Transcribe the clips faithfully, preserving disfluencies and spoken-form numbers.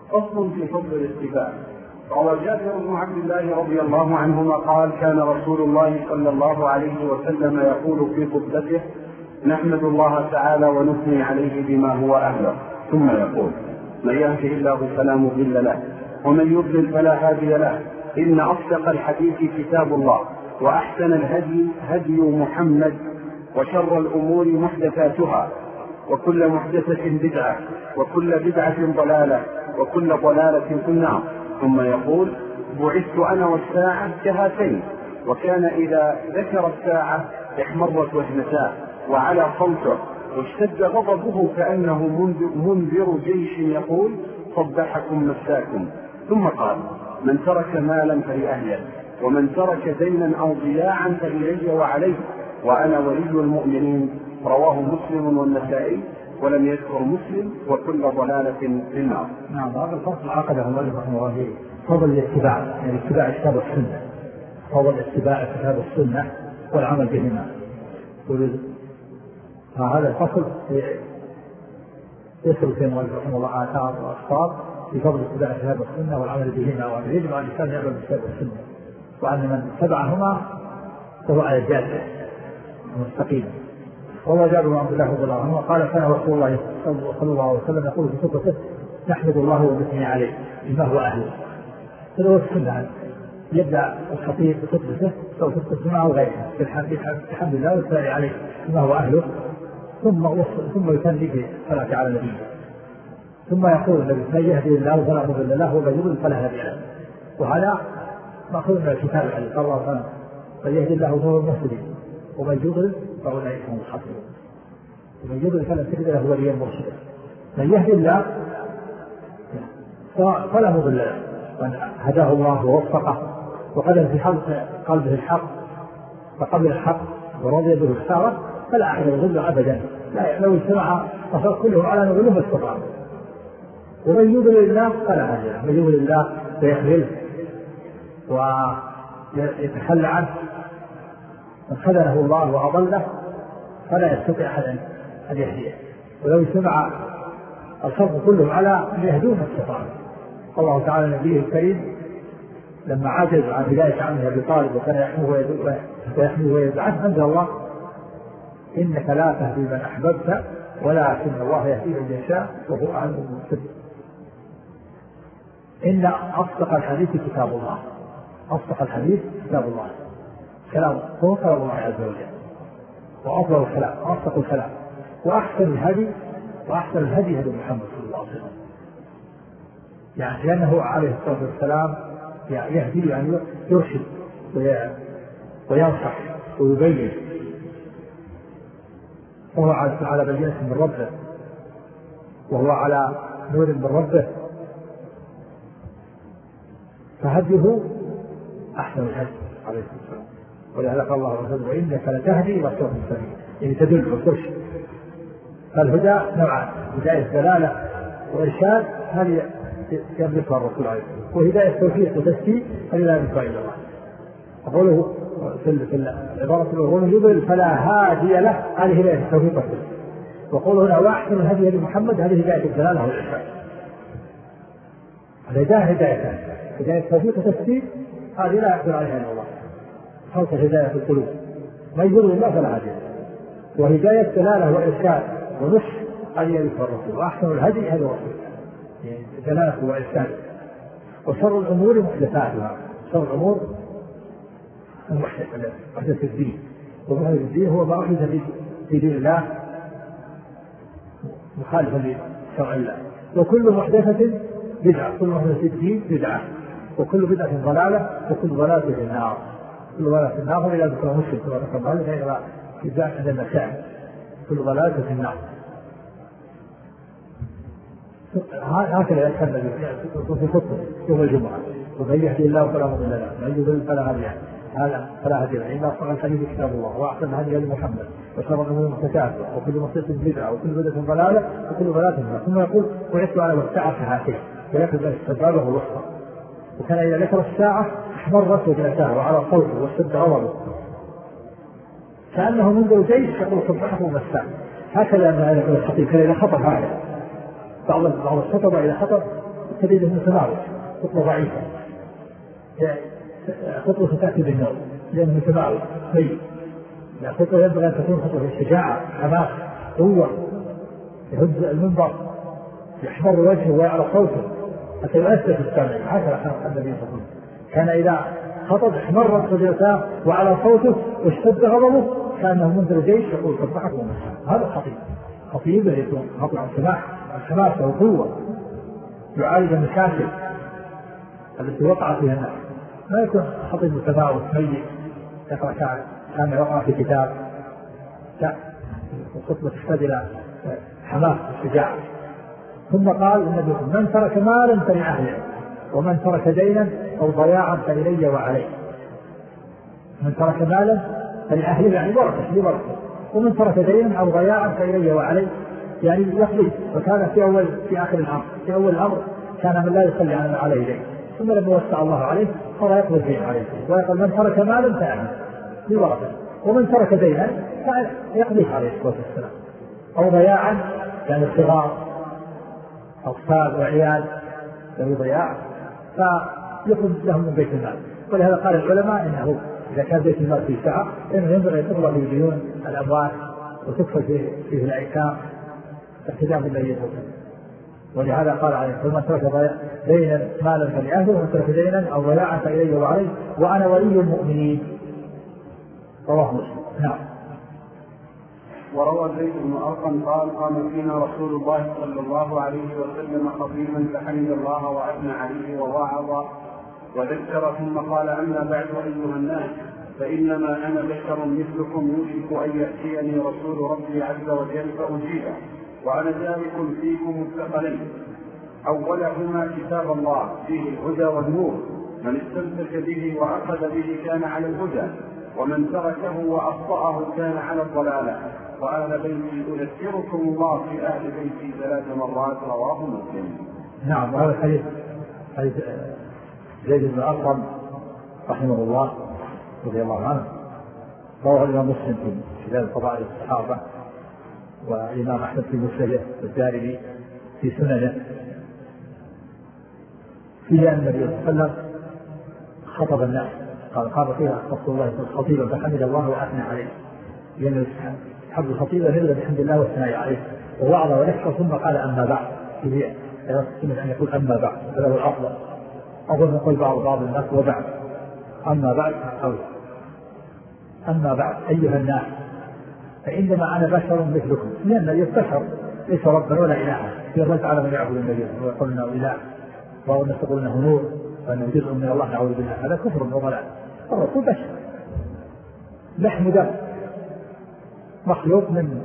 فصل في فضل الاتباع. روى جابر بن عبد الله رضي الله عنهما قال: كان رسول الله صلى الله عليه وسلم يقول في خطبته: نحمد الله تعالى ونثني عليه بما هو أهله، ثم يقول: من يهده الله فلا مضل له ومن يضلل فلا هادي له، إن أصدق الحديث كتاب الله، وأحسن الهدي هدي محمد، وشر الأمور محدثاتها، وكل محدثة بدعة، وكل بدعة ضلالة، وكل ضلالة في النار. ثم يقول: بعثت أنا والساعة كهاتين. وكان إذا ذكر الساعة احمرت وجنتاه وعلى صوته واشتد غضبه كأنه منذر جيش يقول: صبحكم مساكم. ثم قال: من ترك مالا فلأهله، ومن ترك دينا أو ضياعا فإلي وعليه، وأنا ولي المؤمنين. رواه مسلم والنسائي، ولم يذكر مسلم. وكل ضلالة في النار. نعم. هذا الفصل عقده المؤلف رحمه الله فيه فضل الاتباع، يعني اتباع كتاب السنة، فضل اتباع كتاب السنة والعمل بهما. فهذا الفصل يصل في المؤلف رحمه الله آثار وأخطار في فضل اتباع كتاب السنة والعمل بهما، وأن يجب على الإنسان يعمل بكتاب السنة، وأن من اتبعهما فهو على الجادة المستقيمة. والله جابر بن عبد الله رضي الله عنه قال: كان رسول الله صلى الله عليه وسلم يقول في خطبته: نحمد الله ونثني عليه بما هو أهله. هذا هو السنة، يبدأ الخطيب بخطبته أو خطبته معه غيره بالحمد لله والثناء عليه بما هو أهله، ثم ثم يثني بالصلاة على النبي، ثم يقول النبي: من يهدي الله فلا مضل له ومن يضلل فلا هادي له. وهذا مأخوذ من الكتاب العزيز. قال الله تعالى: من يهدي الله فهو المهتدي ومن يضلل فأولئك هم الخاسرون. ومن يضلل فلن تجد له وليا مرشدا. من يهدي الله فلا مضل له، من هداه الله ووفقه وقدم في قلبه الحق فقبل الحق ورضي به اختاره فلا أحد يضل أبدا. لا، لو اجتمع الخلق كلهم على أن يضلوا ما استطاعوا. ومن يضلل الله فلا هادي له. من يضلل الله فيخذله ويتخلى عنه، من خذله الله وأضله فلا يستطيع أحد أن يهديه. ولو اجتمع الخلق كلهم على أن يهدوه ما استطاعوا. الله تعالى نبيه الكريم لما عجز عن هداية عمه أبي طالب وكان يحميه ويدعه أنزل الله: إنك لا تهدي من أحببت ولكن الله يهدي من يشاء وهو أعلم بالمهتدين. إن أصدق الحديث كتاب الله. أصدق الحديث كتاب الله، كلام هو كلام الله عز وجل، وأفضل الكلام أصدق الكلام، وأحسن الهدي وأحسن الهدي هدي محمد صلى الله عليه وسلم. يعني لأنه عليه الصلاة والسلام يعني يهدي، يعني يرشد وينصح ويبين، وهو على بينة من ربه، وهو على نور من ربه، فهديه أحسن الهدي عليه الصلاة والسلام. ولهذا قال الله عز وجل: وإنك لتهدي إلى صراط مستقيم، يعني تدل وترشد. فالهدى نوعان: هداية دلالة وإرشاد، هذه يملكها الرسول عليه الصلاة والسلام، وهداية توفيق وتسديد هذه لا يملكها إلا الله. أقوله في العبارة الأولى: ومن يضلل فلا هادي له، هذه هداية التوفيق والتسديد. وقوله هنا: وأحسن الهدي لمحمد، هذه هداية الدلالة والإرشاد. الهداية هدايتان: هداية التوفيق والتسديد هذه لا يقدر عليها إلا الله، خلق هداية القلوب. من يضلل الله فلا هادي له. وهداية دلالة وإرشاد ونصح هذه يملكها الرسول. وأحسن الهدي هذا الرسول، دلالة وإرشاد. وشر الأمور محدثاتها. شر الأمور محدث الدين، ومحدث الدين هو ما أحدث في دين الله مخالفا لشرع الله. وكل محدثة بدعة، كل محدث الدين بدعة، وكل بدعة ضلالة، وكل ضلالة في النار. كل ضلالة في النار إلى ذكر مسلم كما ذكر الله غير إذاعة عند النساء. كل ضلالة في النار. هكذا يتحدث في خطبة يوم الجمعة: ومن يهدي الله فلا مضل له ومن يضلل فلا هادي له. هذا فلا هادي له. إن أصدق الحديث كتاب الله، وأحسن الهدي هدي محمد، وشر الأمور محدثاتها، وكل محدثة بدعة، وكل بدعة ضلالة، وكل ضلالة في النار. ثم يقول: بعثت أنا والساعة كهاتين. ويأخذ السبابة والوسطى. وكان إذا ذكر الساعة احمرت وجنتاه وعلى صوته واشتد غضبه كأنه منذر جيش يقول: صبحكم مساء. هكذا ما يقول الخطيب. كان إذا خطب هذا بعض بعض الخطبة إذا خطب تجد متناول، خطوة ضعيفة، خطوة تأتي بالنوم لأنه متناول طيب. لا، خطوة ينبغي أن تكون خطوة الشجاعة، حماس، قوة، يهز المنبر، يحمر وجهه ويعلى صوته حتى يؤثر في السامع. هكذا كان النبي صلى الله عليه وسلم، كان إذا خطب احمرت وجهه وعلى صوته واشتد غضبه كأنه منذر جيش يقول صبحك ومساء. هذا خطيب، خطيب يكون خطيب عن سماح، عن حماسة وقوة، يعالج المشاكل التي وقع فيها الناس. ما يكون خطيب متفاوت ميت يقرأ شعر كان يقرأ في كتاب، لا، الخطبة تحتاج إلى حماس وشجاعة. ثم قال النبي من ترك مالا فلأهله ومن ترك دينا أو ضياعا فإلي وعلي. من ترك مالا فلأهله يعني ورثه لورثه، ومن ترك دينا أو ضياعا فإلي وعلي يعني يقضي. وكان في أول في آخر الأمر في أول الأمر كان من لا يصلي عليه دين، ثم لما وسع الله عليه صار يقضي الدين عليه. ويقول من ترك مالا فأهله لورثه، ومن ترك دينا فيقضيه عليه الصلاة والسلام، أو ضياعا يعني الصغار أطفال وعيال له ضياع فيخرج لهم من بيت المال. ولهذا قال العلماء إنه إذا كان بيت المال فيه سعة إنه ينبغي أن تقضى في ديون الأموال وتدخل فيه الأيتام احتجاج بالنبي صلى الله عليه وسلم. ولهذا قال عليه فمن ترك دينا مالا فلأهله ومن ترك دينا أو ضياعا فإلي وعليه وأنا ولي المؤمنين. رواه مسلم. نعم. وروى زيد بن أرقم قال قام فينا رسول الله صلى الله عليه وسلم خطيبا فحمد الله وأثنى عليه ووعظ وذكر ثم قال أما بعد أيها الناس فإنما أنا بشر مثلكم يوشك أن يأتيني رسول ربي عز وجل فأجيبه وأنا ذلك فيكم الثقلين. أولهما كتاب الله فيه الهدى والنور، من استمسك به وأخذ به كان على الهدى، ومن تركه وأخطأه كان على الضلالة. وأهل بيتي أذكركم الله في أهل بيتي ثلاث مرات. رواه مسلم. نعم. وهذا الحديث حديث زيد بن أرقم رحمه الله رضي الله عنه رواه الإمام مسلم في كتاب فضائل الصحابة، والإمام أحمد في مسنده، والدارمي في سننه، فيه أن النبي صلى الله عليه وسلم خطب الناس قال قام فيها رسول الله خطيبا فحمد الله وأثنى عليه، لأن حب الخطيبة نبدأ بحمد الله والثناء عليه ووعظ ونشر ثم قال أما بعد. هي يمكن أن يقول أما بعد، هذا هو الأفضل. أظن يقول بعض بعض الناس وبعد، أما بعد أو أما بعد أيها الناس فإنما أنا بشر مثلكم، لأن البشر ليس ربا ولا إلها. في الرد على من يعبد النبي ويقول إنه إله وأن تقول إنه نور وأنه جزء من الله نعوذ بالله، هذا كفر وضلال. الرسول بشر لحم دم مخلوق من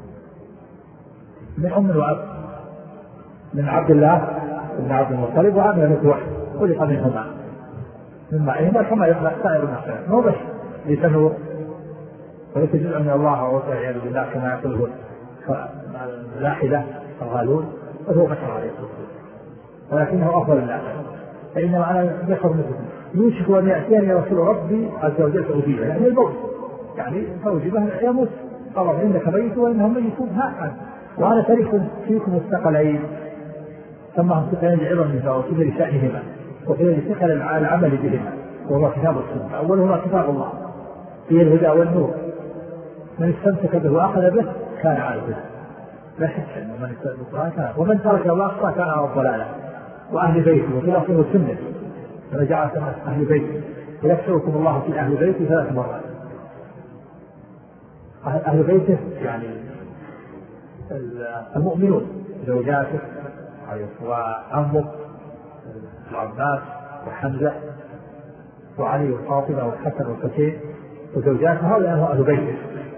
من أم وأب، من عبد الله بن عبد المطلب وعامل وحي خلق منهما من معهما كما يخلق سائر الناس. مو بشر ليس نور وليس جزء من الله والعياذ بالله كما يقوله الملاحدة الغالون، وهو بشر عليه الصلاة والسلام ولكنه أفضل الناس. فإنما أنا بشر مثلكم يوشك أن يأتيني رسول ربي عز وجل فأجيبه، يعني الموت، يعني فأجيبه يموت قال إنك ميت وإنهم ميتون ها وأنا تارك فيكم الثقلين. سماهم ثقلين لعظمهما وقيل لشأنهما وقيل لثقل العمل بهما، وهو كتاب السنة. أولهما كتاب الله فيه الهدى والنور، من استمسك به وأخذ به كان على الهدى لا شك أنه من استمسك به كان، ومن ترك الله كان على الضلالة. وأهل بيته وخلافه السنة فما جعل أهل بيته ويكسركم الله في أهل بيته ثلاث مرات. أهل بيته يعني المؤمنون زوجاته وعمه العباس وحمزة وعلي وفاطمة والحسن والحسين وزوجاته، هؤلاء هم أهل بيته،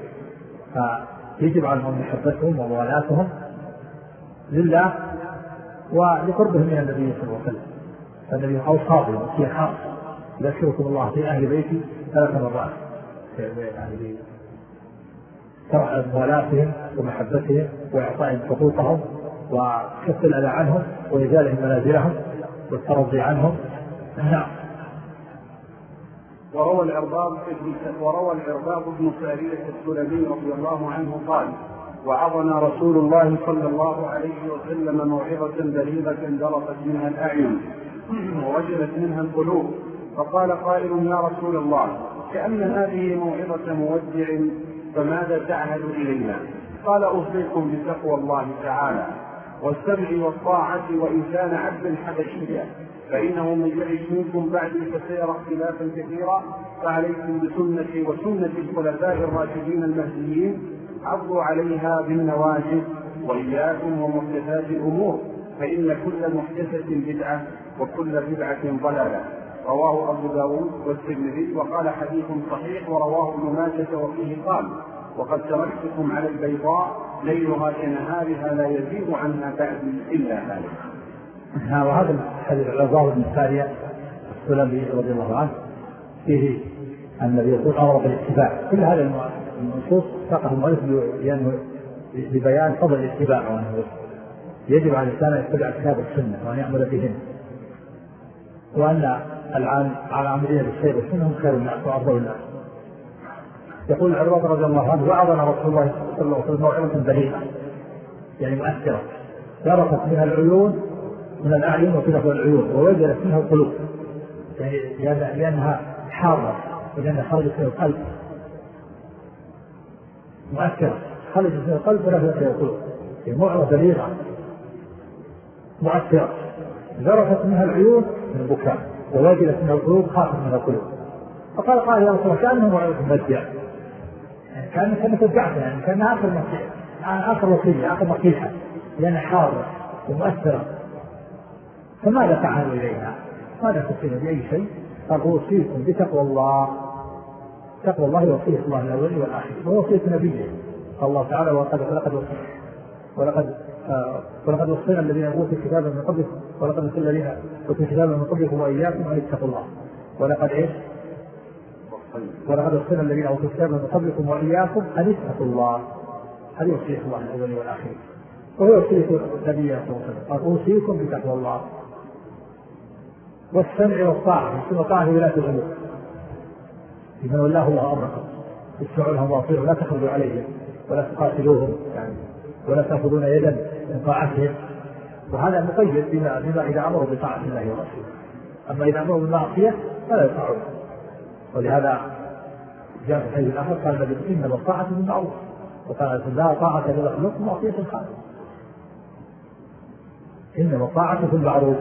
فيجب عليهم محبتهم وموالاتهم لله ولقربهم من النبي صلى الله عليه وسلم. فالنبي أوصى بهم وصية خاصة يذكركم الله في أهل بيتي ثلاث مرات، يعني موالاتهم ومحبتهم وإعطائهم حقوقهم وكف الأذى عنهم وإزالهم منازلهم والترضي عنهم. نعم. وروى العرباض وروى العرباض بن سارية السلمي رضي الله عنه قال وعظنا رسول الله صلى الله عليه وسلم موعظة بليغة ذرفت منها الأعين ووجلت منها القلوب، فقال قائل: يا رسول الله، كأن هذه موعظة مودع، فماذا تعهد إلينا؟ قال: أوصيكم بتقوى الله تعالى والسمع والطاعة، وإن كان عبدا حبشيا، فإنه من يعش منكم بعدي فسيرى اختلافا كثيرا، فعليكم بسنتي وسنة الخلفاء الراشدين المهديين، عضوا عليها بالنواجذ، وإياكم ومحدثات الأمور، فإن كل محدثة بدعة وكل بدعة ضلالة. رواه أبو داود والترمذي وقال حديث صحيح، ورواه ابن ماجه وفيه قال: وقد تركتكم على البيضاء ليلها كنهارها لا يزيغ عنها بعدي إلا هالك. وهذا الحديث العظام بن سارية السلمي رضي الله عنه فيه أن النبي يقول أمر بالاتباع. كل هذه النصوص ساقها المؤلف لبيان فضل الاتباع، وأنه يجب على الإنسان أن يتبع كتاب السنة وأن يعمل بهن، وأن العاملين بالخير والسنة هم خير الناس وأفضل الناس. يقول العروة رضي الله عنه: وعظنا رسول الله صلى الله عليه وسلم موعظة بليغة، يعني مؤثرة، ذرفت منها العيون من الأعين وكلف العيون، ووجلت منها القلوب، يعني لأنها حارة ولأنها خرجت من القلب، مؤثرة خرجت من القلب ونفذت من القلوب، موعظة بليغة مؤثرة، ذرفت منها العيون من البكاء، ووجلت منها القلوب خافت من القلوب. فقال قال: يا رسول الله، كأنه موعظة مبدع، كان كانت الدعوة، يعني كان آخر نصيحة، آخر وصية، آخر نصيحة، لأنها حارة ومؤثرة. فماذا تعهد إليها؟ ماذا تصير بأي شيء؟ قال: أوصيكم بتقوى الله. تقوى الله وصية الله الأول والآخر، ووصية نبيه. قال الله تعالى: ولقد ولقد وصينا ولقد آه ولقد وصينا الذين أوتوا الكتاب من قبلكم ولقد وصينا الذين أوتوا الكتاب من قبلكم وإياكم أن اتقوا الله. ولقد إيش؟ ولقد وصينا الذين أوتوا الكتاب من قبلكم وإياكم أن اتقوا الله. هذه وصية الله الأول والآخر، وهو وصية النبي صلى الله عليه وسلم. قال: أوصيكم بتقوى الله والسمع والطاعة. السمع والطاعة ولاة الأمور، لمن ولاه الله أمركم اسمعوا لهم واطيعوا، لا تخرجوا عليهم ولا تقاتلوهم، يعني ولا تأخذون يدا من طاعتهم. وهذا مقيد بما, بما إذا أمروا بطاعة الله ورسوله، أما إذا أمروا بالمعصية فلا يطاعون. ولهذا جاء في الحديث الآخر قال النبي: إنما الطاعة بالمعروف، وقال: لا طاعة لمخلوق معصية الخالق. إنما الطاعة بالمعروف.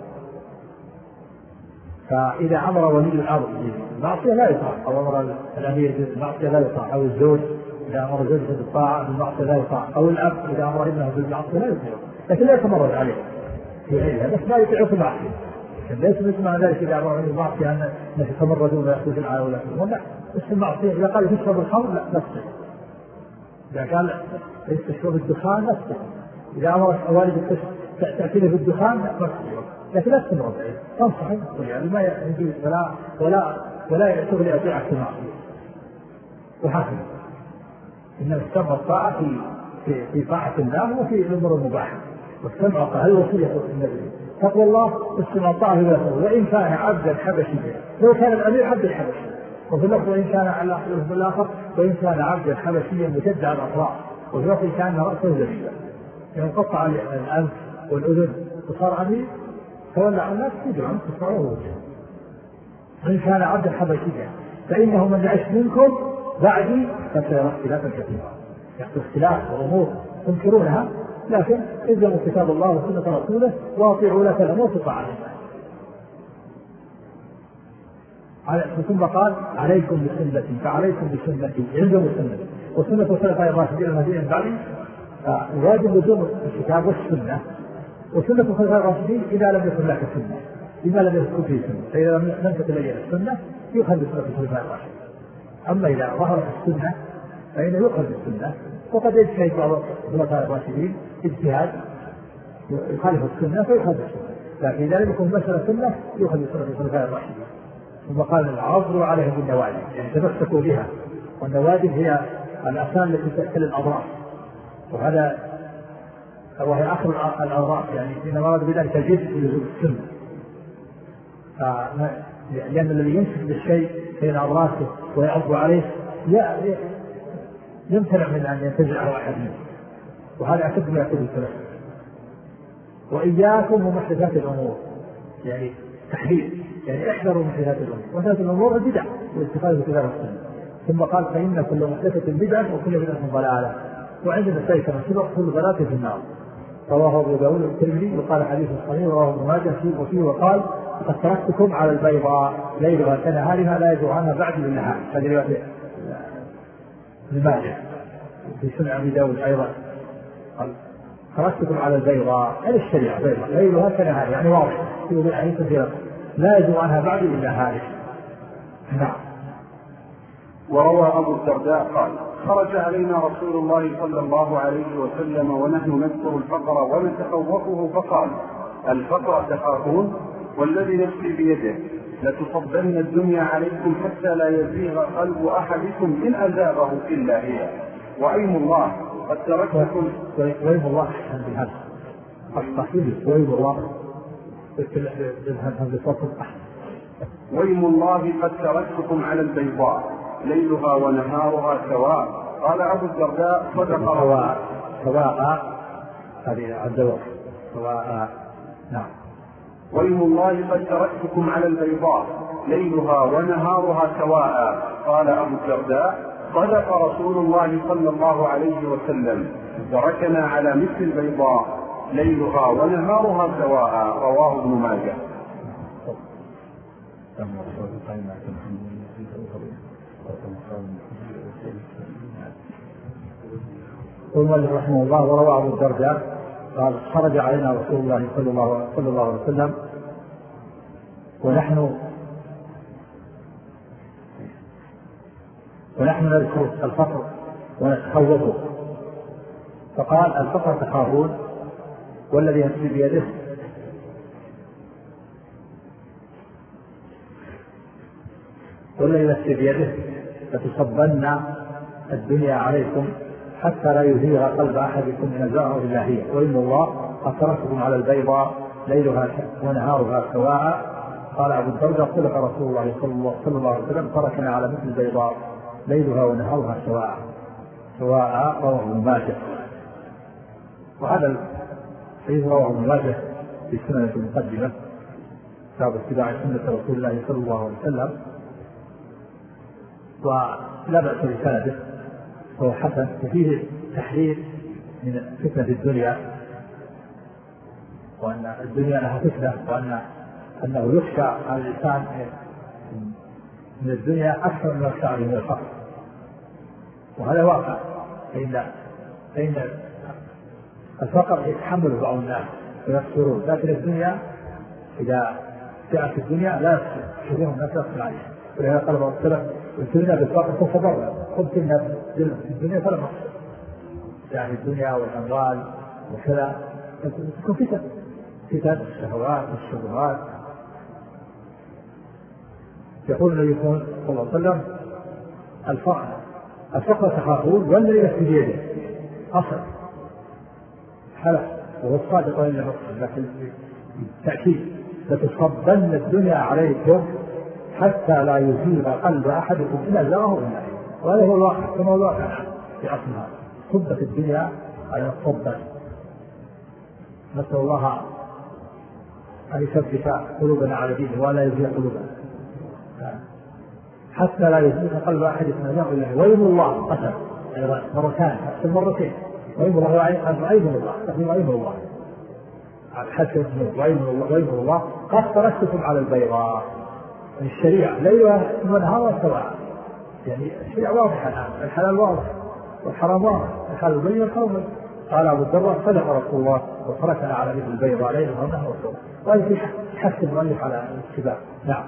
فإذا أمر ولي الأمر بالمعصية لا يطاع، أو أمر الأمير بالمعصية لا يطاع، أو الزوج إذا أمر زوجته بالطاعة بالمعصية لا يطاع، أو الأب إذا أمر ابنه بالمعصية لا يطاع، لكن لا يتمرد عليه في علمها، بس لا يطيع في المعصية. ليس مثل ما ذلك إذا أمر بالمعصية أن يتمردون ويأخذون العالم ولا يأخذون، لا، بس المعصية إذا قال تشرب الخمر لا نفسه، إذا قال تشرب الدخان نفسه، إذا أمر والدك تأكله بالدخان نفسه، لكن لا تمرض عليه، تنصح يعني ما يجوز ولا ولا ولا تغلي أطيعك في المعصية. وحسن إن السمع والطاعة في في في طاعة الله وفي الأمور المباحة، والسمع والطاعة هي وصية النبي. تقوى الله والسمع والطاعة لا تقوى. وإن كان عبدا حبشيا، لو كان الأمير عبد الحبشي، وفي اللفظ وإن كان على الآخر وإن كان عبدا حبشيا مجدع الأطراف، وفي اللفظ كان رأسه زبيبا، ينقطع الأنف والأذن وصار أمير تولى عن الناس تدعم تسمعوه وجهه. وإن كان عبدا حبشيا فإنه من يعش منكم بعدي فسيرى اختلافا كثيرا، يحدث اختلاف وأمور تنكرونها، لكن إذا كتاب الله وسنة رسوله واطيعوا لك الأمور في طاعة الله. ثم قال: عليكم بسنتي، فعليكم بسنتي، علزموا سنتي وسنة الخلفاء الراشدين المهديين بعدي. واجب لزوم الكتاب والسنة وسنة الخلفاء الراشدين إذا لم يكن لك سنة، إذا لم يكن فيه سنة، فإذا لم تتبين السنة يؤخذ بسنة الخلفاء الراشدين. أما إذا ظهرت السنة فإنه يؤخذ بالسنة، وقد يجتهد بعض الخلفاء الراشدين اجتهاد يخالف السنة فيؤخذ بالسنة، لكن إذا لم يكن مسألة سنة يؤخذ بسنة الخلفاء الراشدين. ثم قال: العضوا عليهم بالنواجذ، يعني تمسكوا بها، والنواجذ هي الأسنان التي تأكل الأضراس، وهذا وهي آخر الأضراس، يعني إنما أراد بذلك الجزء لزوم السنة، لأن الذي يمسك بالشيء بين أضراسه ويعض عليه يمتنع من أن ينتزعه أحد منه، وهذا أكد ما يقول السلف. وإياكم ومحدثات الأمور، يعني تحذير، يعني احذروا محدثات الأمور. محدثات الأمور البدع والاستفادة بكتاب السنة. ثم قال فإن كل محدثة بدعة وكل بدعة ضلالة. وعندنا السيد كما سبق كل ضلالة في النار. رواه أبو داود والترمذي وقال حديث صحيح. ورواه ابن ماجه وفيه وقال قد تركتكم على البيضاء ليلها كنهارها لا يزيغ عنها بعد بالنهار. هذه رواية ابن ماجه. في سنن أبي داود أيضا قال تركتكم على البيضاء، أي الشريعة بيضاء ليلها كنهارها، يعني واضح في وضوح حديث كثيرة لا يزيغ عنها بعد بالنهار. نعم. وروى أبو الدرداء قال خرج علينا رسول الله صلى الله عليه وسلم ونحن نذكر الفقر ونتخوفه فقال الفقر تخافون والذي نفسي بيده لتصبن الدنيا عليكم حتى لا يزيغ قلب أحدكم إن أزاغه إلا هي، وأيم الله قد تركتكم. وأيم الله أحسن بهذا الصحيح. وأيم الله وأيم الله قد تركتكم على البيضاء ليلها ونهارها سواء. قال أبو الدرداء صدق سواء سواء هذه عدوة سواء. نعم. وأيم الله قد تركتكم على البيضاء ليلها ونهارها سواء. قال أبو الدرداء صدق رسول الله صلى الله عليه وسلم تركنا على مثل البيضاء ليلها ونهارها سواء. رواه ابن ماجه. ثم رحمه الله وروى أبو الدرداء قال خرج علينا رسول الله صلى الله صلى الله عليه وسلم ونحن ونحن نذكر الفقر ونتخوفه فقال الفقر تخافون والذي نفسي بيده والذي نفسي بيده لتصبن الدنيا عليكم حتى لا يزيغ قلب أحدكم من الزهر الإلهية. وإن الله قد تركتكم على البيضاء ليلها ونهارها سواء. قال أبو الدرداء صدق رسول الله صلى الله عليه وسلم تركنا على مثل البيضاء ليلها ونهارها سواء سواء. رواه ابن ماجه. وهذا الحديث رواه ابن ماجه في سنة المقدمة باب اتباع سنة رسول الله صلى الله عليه وسلم، ولا بأس بسنده وهو حسن. وفيه تحذير من فتنة الدنيا وأن الدنيا لها فتنة وأن أنه يخشى على الإنسان من الدنيا أكثر من يخشى من الفقر، وهذا واقع. فإن فإن الفقر يتحمل بعض الناس ويقصرون، لكن الدنيا إذا جاءت الدنيا لا يستطيعون الناس يقصر عليها. ولهذا قال الله تعالى الدنيا بالفقر تصبر قلت إن الدنيا فلا مقصر، يعني الدنيا والأموال وكذا تكون فتن فتن الشهوات والشبهات. يقول النبي صلى الله عليه وسلم الفقر الفقر تخافون والذي نفسي بيده أصل حلف وهو الصادق وإن نفسه، لكن بالتأكيد لتصبن الدنيا عليكم حتى لا يزيغ قلب أحدكم إلا زاغه إلا. وهذا هو الواقع كما هو الواقع في عصرنا. صبت الدنيا على الصبة. نسأل الله أن يثبت قلوبنا على دينه ولا يزيغ قلوبنا حتى لا يزيغ قلب أحدكم إلا زاغه إلا. ويم الله قسم أيضا مرتان أحسن مرتين. ويم الله وأيم الله تقول ويم الله حتى ويم الله ويم الله قد تركتكم على البيضاء. الشريعة ليلها ونهارها سواء، يعني الشريعة واضحة الآن، الحلال واضح والحرام واضح، الحلال بين والحرام. قال أبو الدرداء صدق رسول الله وتركنا على مثل البيضاء ليلها ونهارها سواء. وهذا يحث المؤلف على الاتباع. نعم.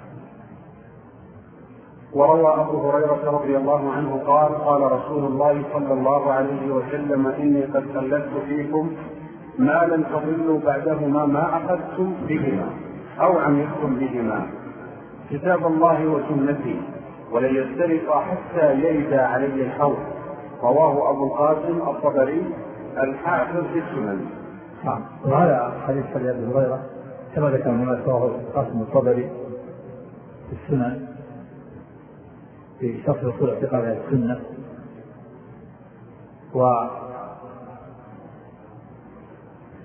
وروى أبو هريرة رضي الله عنه قال قال رسول الله صلى الله عليه وسلم إني قد خلدت فيكم ما لن تضلوا بعدهما ما أخذتم بهما أو عملتم بهما كتاب الله وسنتي ولن يسترق حتى يرد علي الحوض. رواه أبو القاسم الطبري الحافظ في السنن. نعم. وهذا حديث أبي هريرة كما ذكر ما رواه القاسم الطبري في السنن في شرح اصول اعتقاد السنه.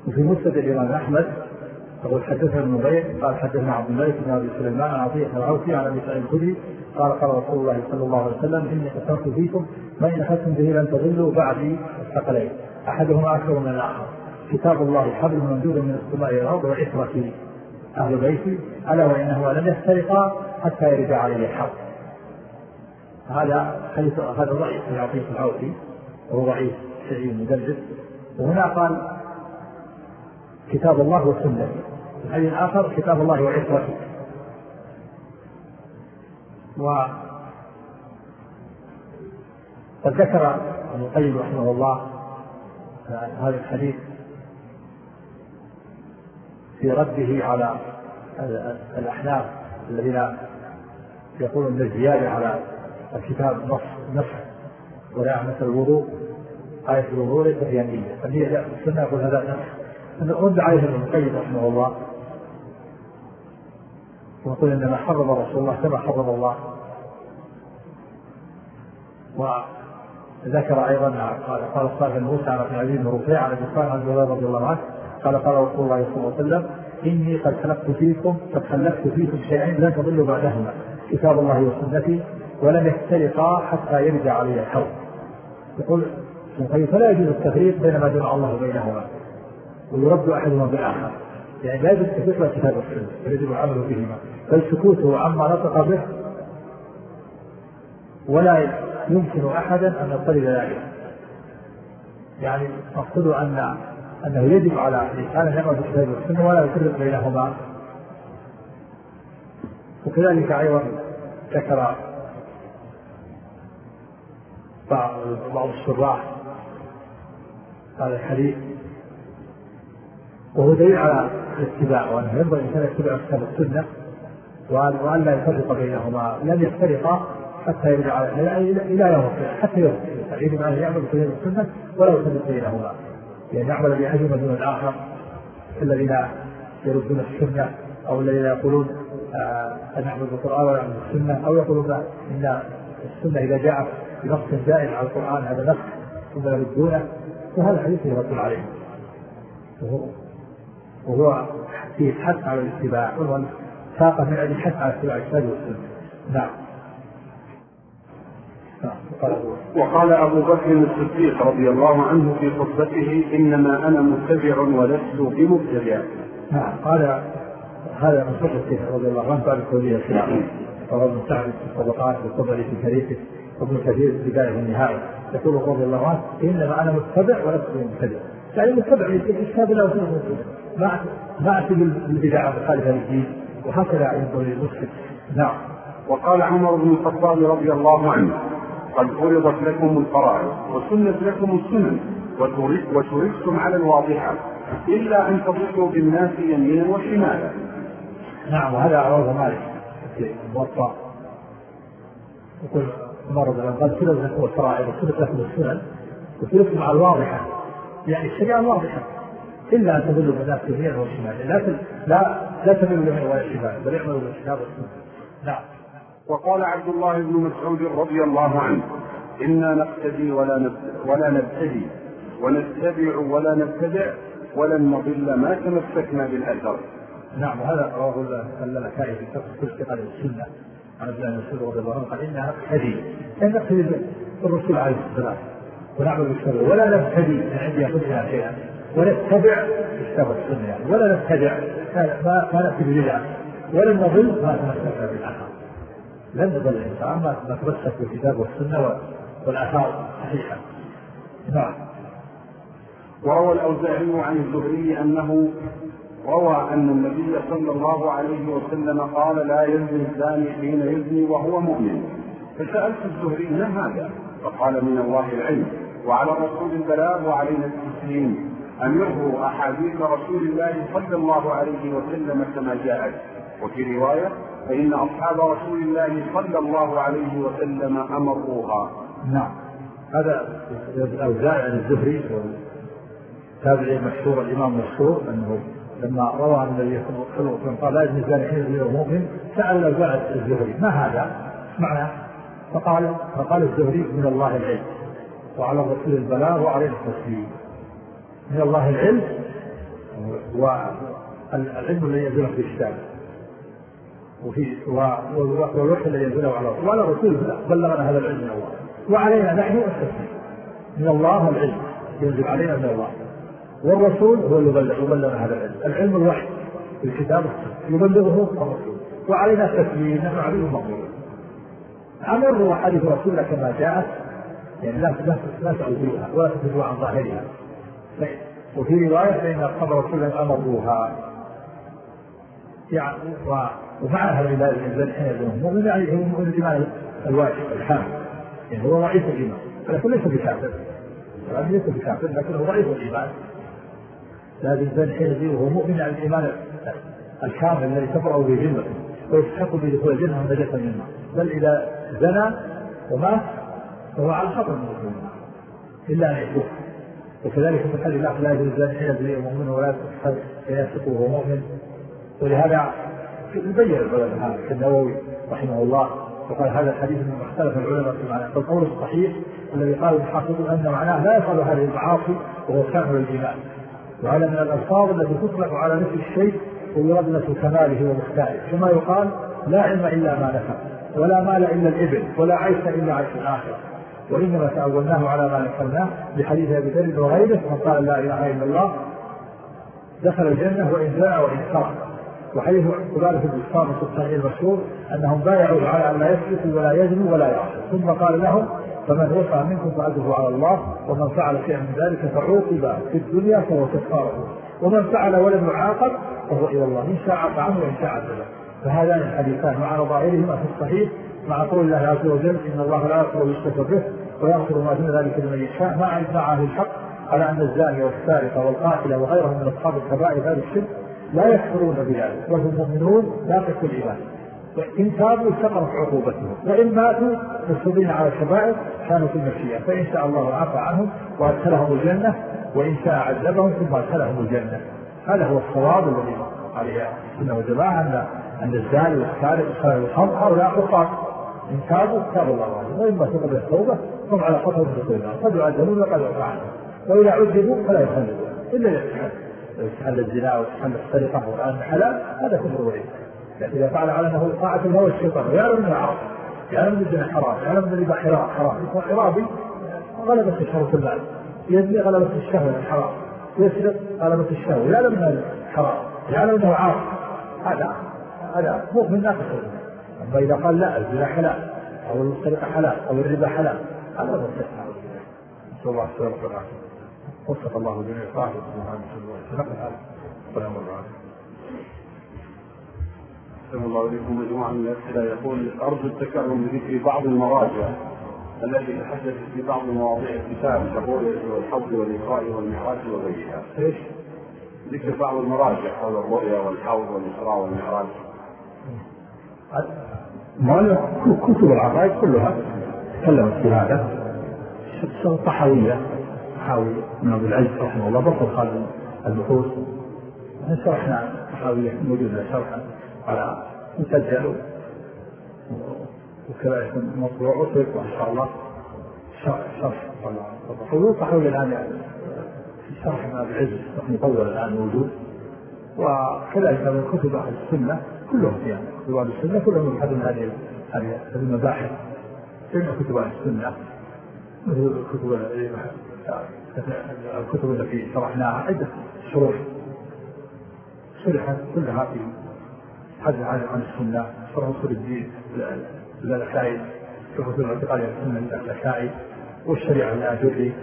وفي مسند الإمام أحمد يقول حدثنا ابن نبيل قال حدثنا عبد الله بن أبي سليمان عن عطية العوفي عن أبي سعيد الخدري قال قال رسول الله صلى الله عليه وسلم إني قسمت فيكم ما إن أخذتم به لن تضلوا بعدي الثقلين أحدهما أكثر من الآخر كتاب الله حبل ممدود من السماء إلى الأرض وعترتي أهل بيتي ألا وإنهما لم يفترقا حتى يرد عليه الحق. هذا حديث هذا ضعيف في عطية العوفي وهو ضعيف شيء مدلس. وهنا قال كتاب الله والسنة. الحديث الآخر كتاب الله وعترته. وقد ذكر ابن القيم رحمه الله هذا الحديث في رده على الأحناف الذين يقولون بالزيادة على الكتاب نص نص ولا مثل الوضوء آية الوضوء ليست هي نية فهي السنة يقول هذا نص. رد عليه ابن القيم رحمه الله ويقول إنما حرم رسول الله كما حرم الله. وذكر أيضا قال قال صالح بن موسى عن ابن عزيز بن رفيع عن ابي صالح عن جابر رضي الله عنه قال قال رسول الله صلى الله عليه وسلم إني قد خلقت فيكم قد خلقت فيكم شيئين لن تضلوا بعدهما كتاب الله وسنتي ولن يفترقا حتى يرجع علي الحوض. يقول فلا يجوز التفريق بين ما جمع الله بينهما ويرد أحدهما بالآخر يعني لا يجوز التفريق بين الكتاب والسنة يجب العمل بهما بل سكوته عما نطق به ولا يمكن أحدا أن يطلب ذلك. يعني مقصود أن أنه يجب على الإنسان أن يعمل بالكتاب والسنة ولا يفرق بينهما. وكذلك أيضا ذكر بعض الشراح هذا الحديث وهو دليل على الاتباع وأنه ينبغي الإنسان يتبع كتاب السنة وأن لا يفرق بينهما لن يفترقا حتى يرجع إلى يوم حتى يوم يجب أن يعمل بكتاب السنة ولا يفرق بينهما يعني يعمل بأحدهما دون الآخر الذين يردون السنة أو الذين يقولون أن نعمل بالقرآن ولا نعمل بالسنة أو يقولون إن السنة إذا جاءت بنص زائد على القرآن هذا نص ثم يردونه فهذا حديث يرد عليه وهو, وهو فيه حث على الاتباع وهو ساقه من أجل الحث على اتباع الكتاب والسنة. نعم. وقال أبو بكر الصديق رضي الله عنه في خطبته إنما أنا متبع ولست بمبتدع. نعم قال هذا من خطبته رضي الله عنه بعد كلية الإسلام وهو ابن سعد في الطبقات والطبري في تاريخه وابن كثير في البداية والنهاية يقول رضي الله عنه إنما أنا متبع ولست بمبتدع يعني متبع للكتاب لا وسنة ما ما أتي بالبدع المخالفة للدين وهكذا ينبغي للمسلم. نعم. وقال عمر بن الخطاب رضي الله عنه قد فرضت لكم الفرائض وسنت لكم السنن وتركتم على الواضحة إلا أن تضلوا بالناس يمينا وشمالا. نعم وهذا عرض مالك في الموطأ يقول مرض لما قال فرضت لكم الفرائض وسنت لكم السنن وتركتم على الواضحة يعني الشريعة واضحة إلا أن تضلوا بالناس يمينا وشمالا لا لا لا تميلوا يمين ولا شمال بل اعملوا بالكتاب والسنة. نعم. وقال عبد الله بن مسعود رضي الله عنه إنا نقتدي ولا ولا نبتدي ونتبع ولا نبتدع ولن نضل ما تمسكنا بالأثر. نعم هذا رواه اللالكائي في تفسير قال السنة عن عبد الله بن مسعود رضي الله عنه قال إنا نقتدي أن نقتدي بالرسول عليه السلام ونعمل بالشرع ولا نبتدي من عندي أخذها شيئا ونتبع الكتاب والسنة يعني ولا نبتدع ما ما نأتي بدعة ولن نضل ما تمسكنا بالأثر. لن يضل الإنسان ما تمسك بالكتاب والسنة والآثار صحيحة. نعم. وروى الأوزاعي عن الزهري أنه روى أن النبي صلى الله عليه وسلم قال لا يزني الزاني حين يزني وهو مؤمن. فسألت الزهري ما هذا؟ فقال من الله العلم وعلى الرسول البلاغ وعلينا التسليم أمره أحاديث رسول الله صلى الله عليه وسلم كما جاءت. وفي رواية فإن أصحاب رسول الله صلى الله عليه وسلم أمروها. نعم. هذا الأوزاعي عن الزهري تابعي مشهور الإمام مشهور أنه لما روى عن النبي صلى الله عليه وسلم قال لا يزني الزاني حين يزني وهو مؤمن سأل الأوزاعي الزهري ما هذا؟ معناه فقال فقال الزهري من الله العلم وعلى الرسول البلاغ وعليه التسليم. من الله العلم والعلم الذي ينزله في الكتاب وفي والوحي الذي ينزله على الله وعلى الرسول بلغنا هذا العلم من الله وعلينا نحن التسليم من الله. العلم ينزل علينا من الله والرسول هو اللي يبلغ يبلغ هذا العلم. العلم الوحي في الكتاب يبلغه الرسول وعلينا التسليم نحن عبيد مقبول. أمر حديث رسول الله كما جاءت يعني لا لا تعودوها ولا تفروا عن ظاهرها. وفي رواية فإن أصحاب رسول الله أمروها يعني ومع هذا الإنسان حين يزنه مؤمن يعني هو مؤمن الإيمان الواجب الحامل يعني هو ضعيف الإيمان ولكن ليس بكافر ليس بكافر لكنه ضعيف الإيمان. لا الإنسان حين يزنه وهو مؤمن على الإيمان الكامل الذي تبرأ به ذمته ويستحق بدخول الجنة ونجاة من النار. بل إذا زنى ومات فهو على خطر من دخول النار إلا أن يتوب. وكذلك في الحديث الآخر لا يجوز الزاني حين يزني مؤمن ولا يفسق وهو مؤمن. ولهذا يبين العلماء هذا النووي رحمه الله وقال هذا الحديث من اختلف العلماء في معناه. فالقول الصحيح الذي قال المحققون أن معناه لا يفعل هذه المعاصي وهو كامل الإيمان. وهذا من الألفاظ التي تطلق على نفي الشيء ويراد نفي كماله ومختاره كما يقال لا علم إلا ما نفع ولا مال إلا الإبل ولا عيش إلا عيش الآخرة. وإنما تأولناه على ما نفعلناه بحديث أبي ذر وغيره من قال لا إله إلا الله دخل الجنة وإن جاء وإن سرق. وحديث قبالة الإسلام في الصحيح المشهور أنهم بايعوا على أن لا يسرقوا ولا يزنوا ولا يعصوا ثم قال لهم فمن وقع منكم فأجره على الله ومن فعل شيئا من ذلك فعوقب في الدنيا فهو كفاره ومن فعل ولم يعاقب فهو إلى الله إن شاء عفى عنه وإن شاء عذبه. فهذان الحديثان مع ظاهرهما في الصحيح مع قول الله عز وجل إن الله لا يغفر ويشرك به ويغفر ما دون ذلك لمن يشاء مع إجماع أهل الحق على أن الزاني والسارق والقاتل وغيرهم من أصحاب الكبائر هذا الشرك لا يكفرون بذلك وهم مؤمنون لا تكفر الإيمان. وإن تابوا استقرت عقوبتهم وإن ماتوا مصرين على الكبائر كانوا في المشيئة فإن شاء الله عفى عنهم وأدخلهم الجنة وإن شاء عذبهم ثم أدخلهم الجنة. هذا هو الصواب الذي عليه السنة والجماعة أن أن الزاني والسارق والسارق والخمر هؤلاء عقاب إن تابوا تاب الله عليهم وإما تقبل التوبة هم على خطر الدخول قد يعذبون وقد يعفى عنهم وإذا عذبوا فلا يخلدون إلا يستحل يستحل الزنا ويستحل السرقة والآن حلال هذا كفر وعيد. لكن إذا فعل على أنه طاعة الهوى الشيطان ويعلم أنه عرض يعلم أن الزنا حرام يعلم أن الربا حرام حرابي غلبت الشهوة المال يزني غلبت الشهوة الحرام يسرق غلبت الشهوة يعلم أنه حرام يعلم أنه عاصي هذا هذا مؤمن ناقص. أما إذا قال لا الزنا حلال أو السرقة حلال أو الربا حلال هذا هو الشيطان. نسأل الله السلامة والعافية. وفق الله جميع صاحب سبحانه وتعالى. السلام عليكم. أحسن الله إليكم مجموعة من الأسئلة. يقول أرجو التكرم بذكر بعض المراجع التي تحدثت في بعض مواضيع الكتاب كالرؤية والحوض والإسراء والمعراج وغيرها. إيش؟ ذكر بعض المراجع حول الرؤية والحوض والإسراء والمعراج. ما كتب العقائد كلها تكلمت في هذا. طحاوية طحاوي من أبو العز رحمه الله بطل قال البحوث شرحنا طحاوية موجودة شرحا على مسجل وكذا يكون مطبوع وصيب وإن شاء الله شرح البحوث طحاوية الآن يعني في شرح من أبو العز مطول الآن موجود. وكذلك من كتب أهل السنة كلهم يعني كتب أهل السنة كلهم يبحثون هذه هذه المباحث. إن كتب أهل السنة مثل الكتب الكتب التي شرحناها عدة شروح شرحت كلها في حدث عن السنة شرح أصول الدين للأشاعرة شرح أصول الاعتقاد السنة للأشاعرة والشريعة الآجري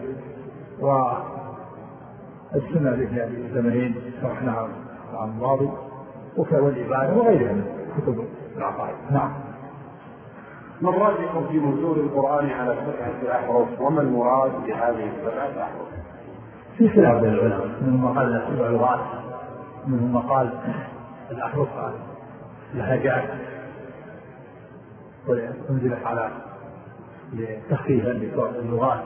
والسنة لابن زمنين شرحناها عن الماضي والإبانة وغيرها من كتب العقائد. نعم. ما الراجح في نزول القرآن على سبعة أحرف وما المراد بهذه السبعة أحرف؟ في خلاف بين العلماء منهم قال سبع لغات منهم قال الأحرف لهجات وانزلت على تخفيفا للغات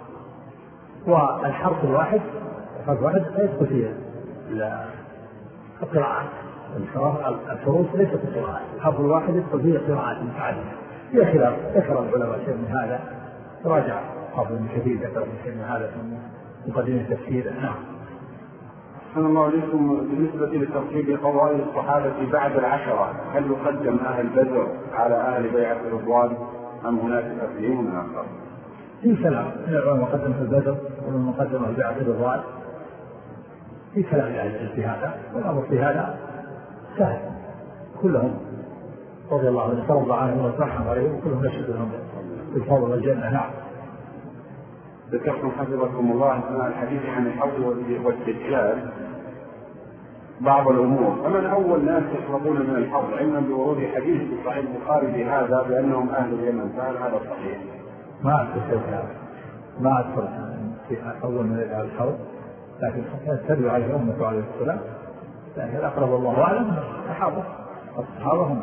والحرف الواحد حرف واحد يدخل فيه القراءات الحروف ليست القراءات الحرف الواحد يدخل فيه قراءات متعددة. في خلاف ذكر العلماء شيء من هذا راجع حافظ ابن كثير ذكر شيء من هذا في مقدمة التفسير. نعم. أحسن الله عليكم. بالنسبة لترتيب قوائم الصحابة بعد العشرة، هل يقدم أهل بدر على أهل بيعة الرضوان أم هناك تقديم آخر؟ في كلام من العلماء مقدم في البدر ومن مقدم في بيعة الرضوان، في كلام يعني في هذا، والأمر في هذا سهل، كلهم رضي الله عنهم ترضى عنهم وترحم عليهم وكلهم نشهد لهم بالفضل والجنة. نعم. ذكرتم حفظكم الله أثناء الحديث عن الحوض والدجال بعض الأمور، فمن أول ناس يشربون من الحوض علما بورود حديث في صحيح البخاري بهذا بأنهم أهل اليمن، فهل هذا صحيح؟ ما أذكر هذا، ما أذكر في أول من الحوض، لكن تدعو عليه أمة عليه السلام، لكن أقرب الله أعلم الصحابة الصحابة هم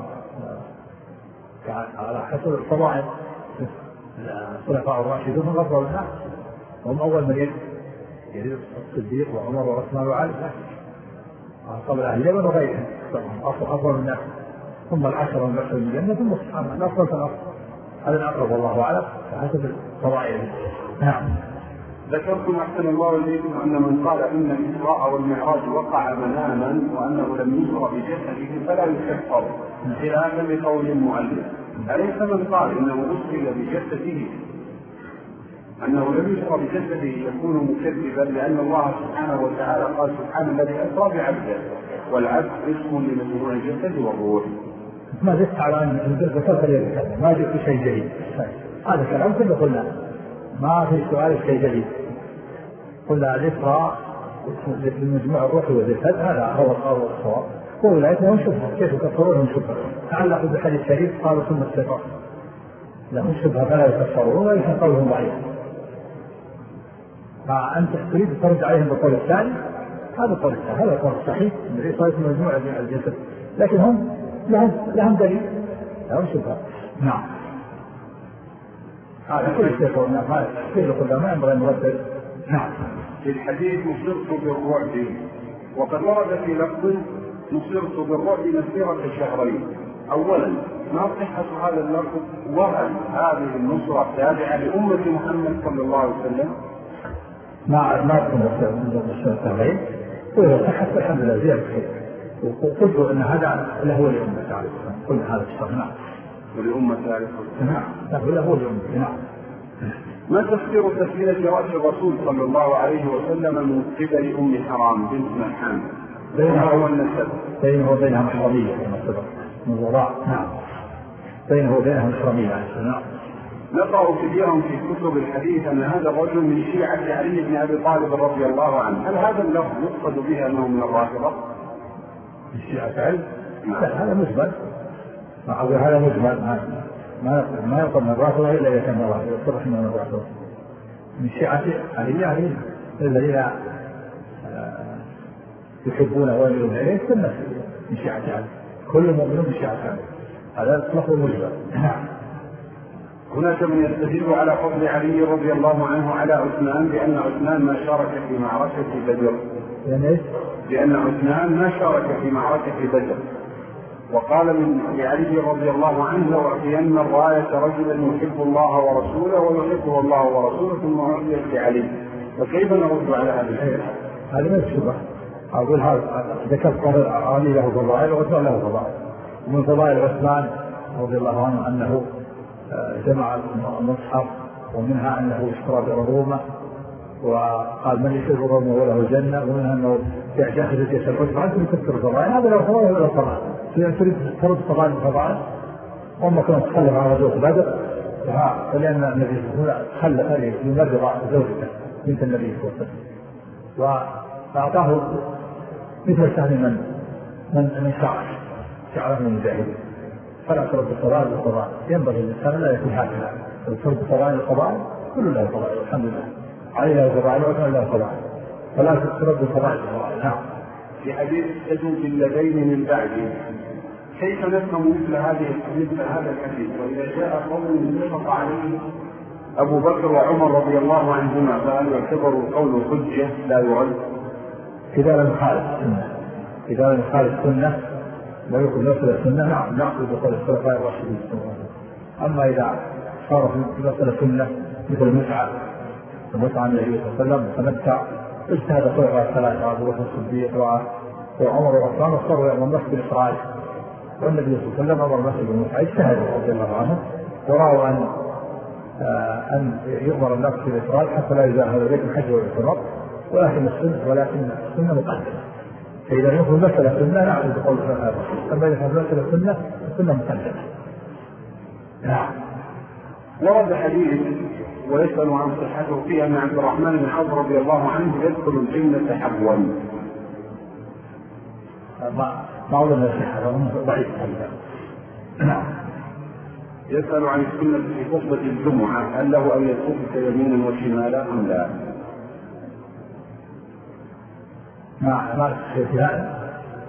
على حسب الفضائل، الخلفاء الراشدون هم أفضل الناس، هم أول من يجب يجب الصديق وعمر وعثمان وعلي قبل أهل اليمن وغيرهم أفضل الناس، ثم العشرة من عشر الجنة ثم الصحابة الأفضل فالأفضل، هذا أقرب الله أعلم حسب الفضائل. نعم. ذكرتم أحسن الله إليكم أن من قال إن الإسراء والمعراج وقع مناما وأنه لم يسر بجسده فلا يكفر، خلافا لقول المؤلف. أليس من قال إنه أسر بجسده أنه لم يسر بجسده يكون مكذبا، لأن الله سبحانه وتعالى قال سبحانه الذي أسرى بعبده، والعبد اسم لمجموع الجسد والروح. ما زدت على أن ذكرت اليد ما جئت شيء جديد، هذا كلام كله قلنا ما في سؤال شيء جديد، قلنا الإسراء لمجموع الروح والجسد هذا هو القول الصواب، وأولئك لهم شبهة، كيف يكفرون شبهة؟ تعلقوا بحديث الشريف قالوا ثم استيقظ، لهم شبهة فلا يكفرون وليس قولهم ضعيف، فأنت تريد ترد عليهم بالقول الثاني، هذا القول الثاني هذا القول الصحيح من الإسراء مجموعة الجسد، لكن هم لهم لهم دليل، لهم شبهة. نعم. هذا كل شيء قلنا ما كل قلنا ما ينبغي نردد. نعم. في الحديث نصرت بالرعب، وقد ورد في لفظ نصرت بالرعب مسيرة شهرين. أولا ما صحة هذا اللفظ، وهل هذه النصرة تابعة لأمة محمد صلى الله عليه وسلم؟ ما ما تكون مسيرة شهرين، وإذا صحت الحمد لله زيادة خير، وقلت أن هذا له لأمة عليه السلام، قلنا هذا الشهر ولأمة عليه السلام. نعم. له له لأمة. نعم. ما تفسير تسمية رأس الرسول صلى الله عليه وسلم من قبل أم حرام بنت ملحان بينها والنسب؟ بينه وبينها محرمية من الوضاع. نعم. بينه وبينها محرمية. نعم. نقرأ كثيرا في كتب الحديث أن هذا الرجل من شيعة علي بن أبي طالب رضي الله عنه، هل هذا اللفظ يقصد به أنه من الرافضة؟ من شيعة علي؟ لا، هذا مجمل، هذا مجمل، ما ما يقوم من الرافضة إلا إذا كان الرافضة يصرح من الرافضة. من شيعة علي يعني الذين يحبون ويميلون إليه كل من شيعة علي، كل مؤمن من شيعة علي، هذا لفظ مجمل. هناك من يستدل على فضل علي رضي الله عنه على عثمان بأن عثمان ما شارك في معركة بدر، يعني لأن عثمان ما شارك في معركة بدر، وقال من علي رضي الله عنه لو أعطين الراية رجلا يحب الله ورسوله ويحبه الله ورسوله ثم أعطيت لعلي، فكيف نرد على هذا الشيء؟ هذا ما يشبه. أقول هذا ذكرت علي له فضائل وعثمان له فضائل، ومن فضائل عثمان رضي الله عنه أنه جمع المصحف، ومنها أنه اشترى بالرومة وقال من يشرب الرومة وله الجنة، ومنها أنه يأخذ الجيش العثمة. أنتم يكثر الفضائل، هذا لو فضائل ولا فضائل، في أن تريد ترد فضائل الفضائل، وما كانت تخلف على غزوة بدر، فلأن النبي تخلف ليمرض زوجته بنت النبي صلى الله عليه وسلم، وأعطاه مثل سهم من من من شعر شعره من الجاهلية، فلا ترد الفضائل بالفضائل، ينبغي الإنسان لا يكون هكذا، ترد فضائل الفضائل كل له فضائل الحمد لله، عليها الفضائل وعليها له فضائل، فلا ترد الفضائل بالفضائل. نعم. في حديث تجوز اللذين من بعده، كيف نفهم مثل هذه مثل هذا الحديث؟ وإذا جاء قول نطق عليه أبو بكر وعمر رضي الله عنهما فهل يعتبر القول حجة لا يرد؟ إذا لم يخالف السنة، إذا لم يخالف السنة لا يقول نفس السنة، نعم نأخذ بقول الخلفاء الراشدين. أما إذا صار في مسألة سنة مثل المتعة، المتعة النبي صلى الله عليه وسلم فنمتع اجتهد خلفاء الثلاثة أبو بكر الصديق وعمر وعثمان واختاروا يوم النصر بالإسرائيل، والنبي صلى الله عليه وسلم أمر النصر بالمسعى اجتهدوا رضي الله عنهم ورأوا أن آه أن يؤمر الناس بالإسرائيل حتى لا يزاهد إليك الحج والعمرة، ولكن السنة ولكن السنة مقدمة. فإذا يكون مسألة سنة نعمل بقول هذا، أما إذا كانت مسألة سنة السنة مقدمة. نعم. ورد حديث ويسأل عن صحته فيه أن عبد الرحمن بن عوف رضي الله عنه يدخل الجنة حبوا. ما ما أظن هذا ضعيف. نعم. يسأل عن السنة في خطبة الجمعة هل له أن يصف يمينا وشمالا أم لا؟ ما ما في هذا،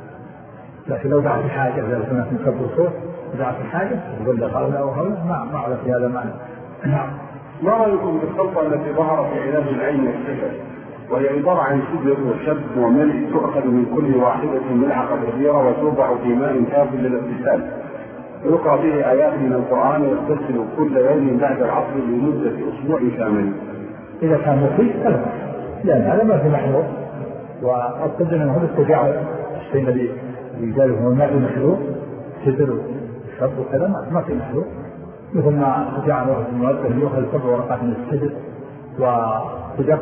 لكن لو دعت حاجة إذا كنا في كبر صوت دعت حاجة يقول له قال أو هذا ما ما على في هذا معنى. نعم. ما رأيكم بالخلطة التي ظهرت في علاج العين والسحر وهي عبارة عن سدر وشب وملح تؤخذ من كل واحدة ملعقة كبيرة وتوضع في ماء كافٍ للاغتسال ويقرأ فيه آيات من القرآن ويغتسل كل يوم بعد العصر لمدة أسبوع كامل؟ إذا كان مفيد فلا، لأن هذا ما في محظور، وأعتقد أنه هذا التجاعل الشيء الذي يقال هو ما في محظور سدر وشب وكذا ما في محظور، مثل ما تجاعل واحد المؤذن يأخذ سبع ورقات من السدر وتدق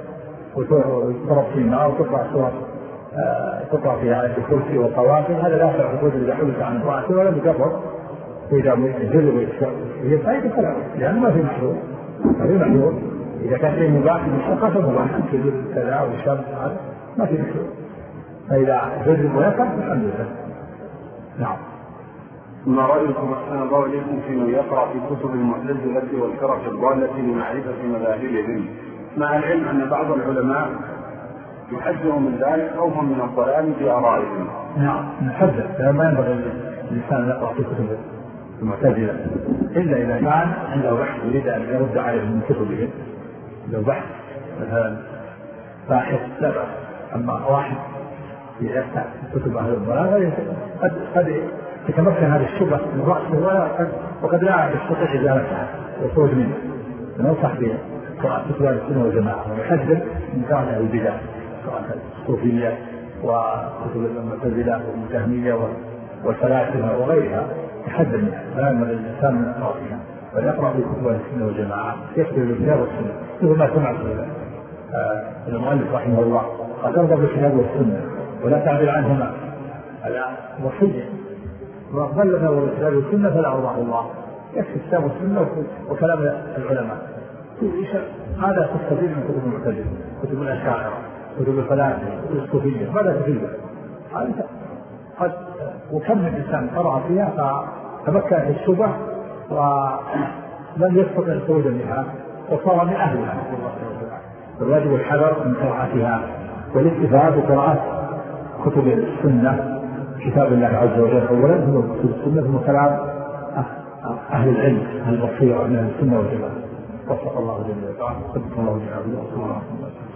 وتضرب في النار وتقرأ سورة تقرأ فيها آية الكرسي والطوافل، هذا لا يفعل حدود إذا حدث عن الرأس ولا بكفر، وإذا جلب وهي فائدة فلا، لأنه ما في محظور. ما في محظور إذا كان شيء مباح مشتقة فمباح كذب كذا وشاب هذا ما في محظور، فإذا جلب ويفعل الحمد لله. نعم. ما رأيكم أحسن الله إليكم في من يقرأ في كتب المعتزلة والفرق الضالة لمعرفة مذاهبهم مع العلم أن بعض العلماء يحذر من ذلك خوفا من الضلال في آرائهم؟ نعم نحذر، ما ينبغي الإنسان أن يقرأ في كتب المعتزلة إلا إذا كان عنده بحث يريد أن يرد عليه من كتبهم، لو بحث مثلا باحث لا بأس، أما واحد يفتح كتب أهل الضلال قد قد يتمكن هذه الشبهة من رأسه ولا وقد لا يستطيع إزالتها والخروج منها. ننصح بقراءة كتب أهل السنة والجماعة ويحذر من كان أهل البدع قراءة الصوفية وكتب المعتزلة والجهمية والفلاسفة وغيرها، يحذر منها، لا ينبغي الإنسان من أطرافها بل يقرأ في كتب أهل السنة والجماعة يكتب بالكتاب والسنة، مثل ما سمعت المؤلف رحمه الله قال ارضى بالكتاب والسنة ولا تعدل عنهما، هذا وصية، وأقبل له الكتاب والسنة فلا أرضاه الله، يكفي الكتاب والسنة وكلام العلماء. هذا تستفيد من كتب المعتزلة، كتب الأشاعرة، كتب الفلاسفة، كتب الصوفية، ماذا تفيده؟ قد وكم من إنسان قرأ فيها فتمكن في الشبه ولم يستطع الخروج منها وصار من أهلها. فالواجب الحذر من قراءتها والاستفادة بقراءة كتب السنة، كتاب الله عز وجل أولا ثم كتب السنة ثم كلام أهل العلم أهل البصيرة من السنة والجماعة. وفق الله جل وعلا.